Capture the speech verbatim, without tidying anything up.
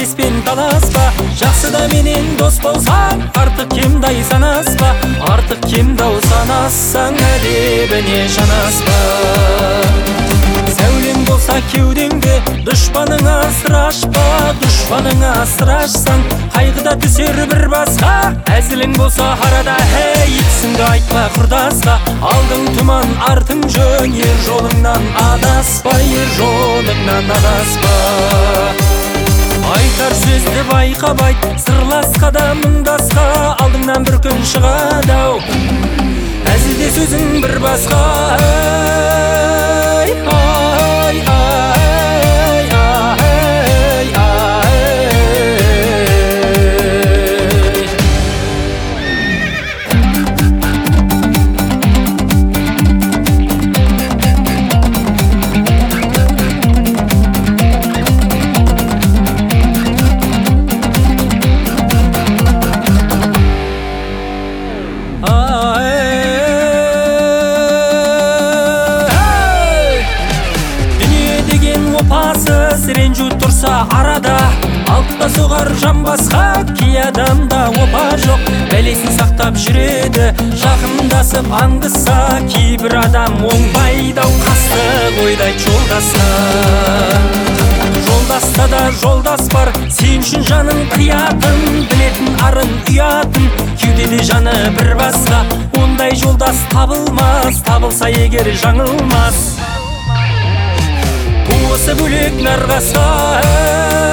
эспен таласпа. Жақсыда менен дос болсаң, артық кемдай санаспа. Артық кемдау санассаң, әдебіне жанаспа. Сәулең болса кеудеңде, дұшпаныңа сыр ашпа. Дұшпаныңа сыр ашсаң, қайғыда түсер бір басқа. Әзілің болса арада, хей, итсіңді айтпа құрдасқа. Алдың тұман, артың жөн, ер жолыңнан адаспа, ер жолыңнан адаспа. Айтар сөзді байқап айт, сырласқа да мұңдасқа. Алдыңнан бір күн шығады-ау, әзілде сөзің бір басқа. Ай, ай, ай, ай, ай. Опасыз ренжу тұрса арада, алтта соғар жамбасқа. Кей адамда опа жоқ, бәлесін сақтап жүреді. Жақындасып аңдыса, кейбір адам оңбайдау, қастық ойдайды жолдаса. Жолдаста да жолдас бар, сен үшін жанын қиятын, білетін арын ұятын, кеудеде жаны бір басқа. Ондай жолдас табылмас, табылса егер жаңылмас. Осы бөлек нарғаса.